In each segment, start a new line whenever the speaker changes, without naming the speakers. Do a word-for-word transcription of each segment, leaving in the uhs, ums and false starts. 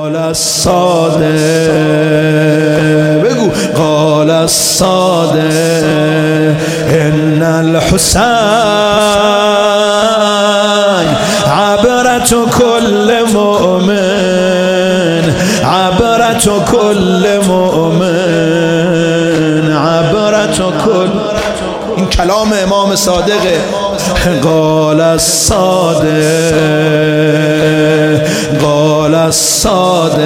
قال الصادق بگو قال الصادق ان الحسین عبرت كل مؤمن عبرت كل مؤمن عبرت كل. این کلام امام صادقه. قال الصادق قال الصادق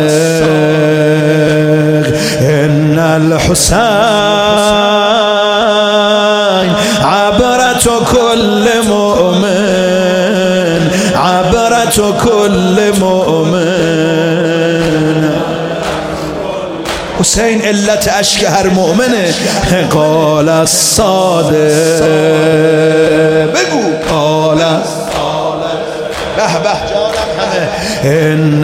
ان الحسین عبرت كل مؤمن عبرت كل مؤمن. حسین علت اشک هر مؤمنه. قال الصادق بگو قال به به جانم همه ان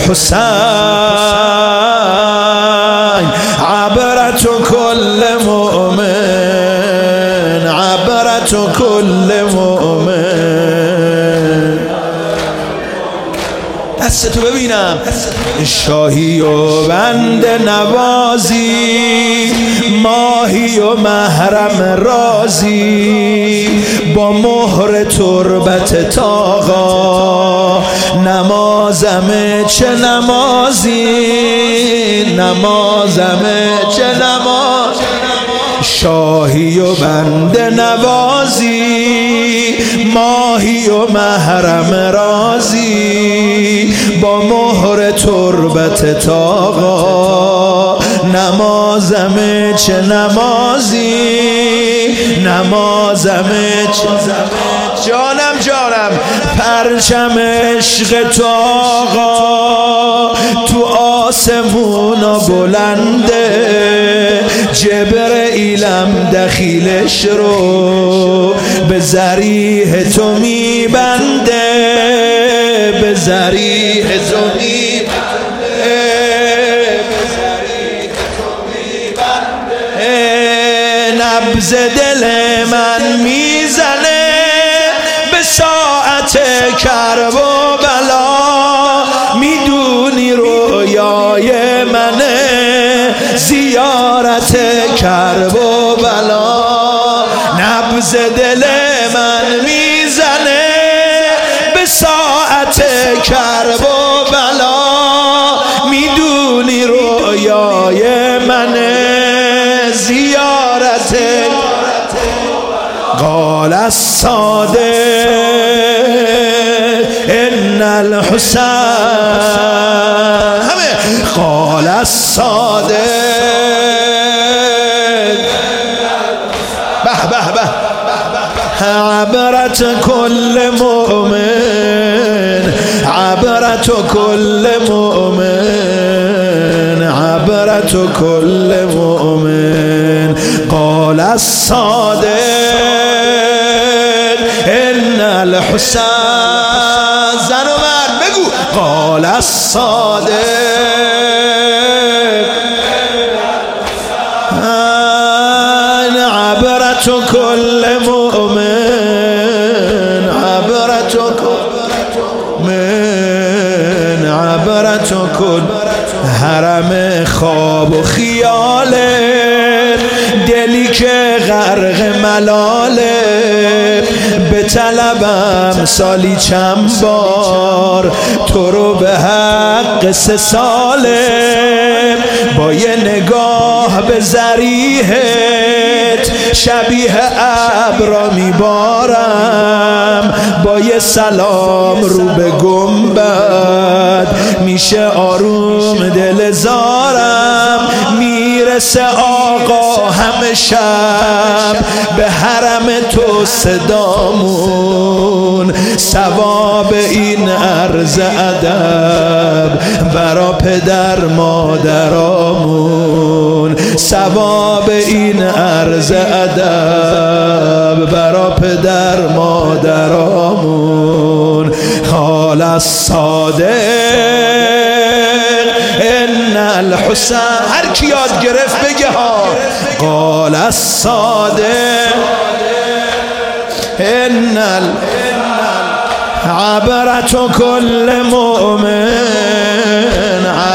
الحسین عبرت كل مؤمن عبرت كل مؤمن. دستتو ببینم. شاهی و بنده نوازی ماهی و محرم رازی با مهر تربت تاقا نمازم چه نمازی نمازم چه نماز. شاهی و بنده نوازی ماهی و محرم رازی با مهر تربت تاقا نمازم چه نمازی نمازم چه جانم جانم. پرچم عشق تو آقا تو آسمونا بلنده جبرئیلم دخیلش رو به ذریح تو میبنده به ذریح تو میبنده به ذریح تو میبنده. نبض دل من میزنه به ساعت کرب و بلا میدونی رویای منه زیارت کرب و بلا. نبض دل من میزنه به ساعت کرب و بلا میدونی رویای منه زیارت. قال الصادق ان الحسین همه قال الصادق به به به عبرت كل مؤمن عبرت كل مؤمن عبرت كل مؤمن. قال الصادق ان الحسین زن و مرد بگو قال الصادق عبرت كل مؤمن عبرت من عبرت كل. حرم خواب و خیاله دلی که غرق ملاله به طلبم سالی چند بار تو رو به حق سه ساله با یه نگاه به ذریحت شبیه ابرا میبارم با یه سلام رو به گنبد میشه آروم دل زارم میرسه آقا همه شب به حرم تو صدامون ثواب این عرض ادب برا پدر مادرامون ثواب این عرض ادب برا پدر مادرامون. قال الصادق ان الحسین هر کی یاد گرفت بگه ها. قال الصادق ان عبرت كل مؤمن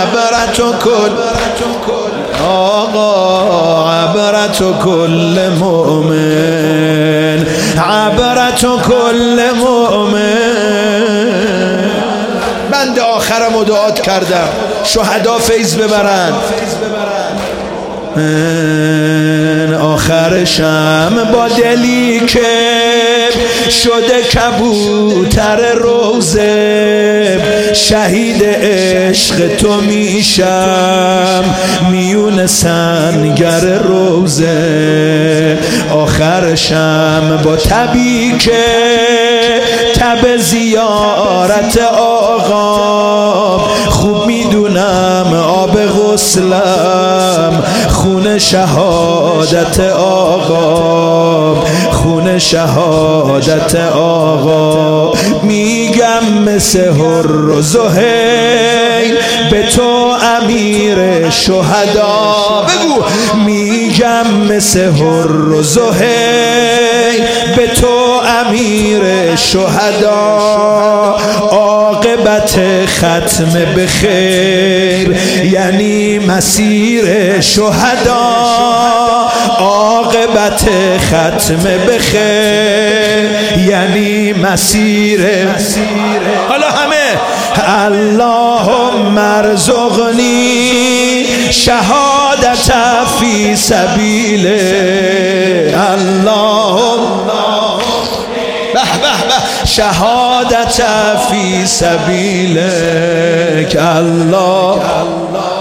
کل آقا عبرت کل مؤمن عبرت کل مؤمن. بند آخرم دعات کردم شهدا فیض ببرن. آخرشم با دلی که شده کبوتر روزه شهید عشق تو میشم میون سنگر روزه. آخرشم با تبی که تب زیارت آقا خوب میدونم آب غسلم خون شهادت آقا خون شهادت آقا. میگم مثل هر و زهیر به تو امیر شهدا بگو. میگم مثل هر و زهیر به تو امیر شهدا. عاقبت ختم بخیر یعنی مسیر شهدا. عاقبت ختم بخیر یعنی مسیر. حالا همه اللهم ارزقنی شهادت فی سبیله. اللهم به به به شهادت فی سبیلک. الله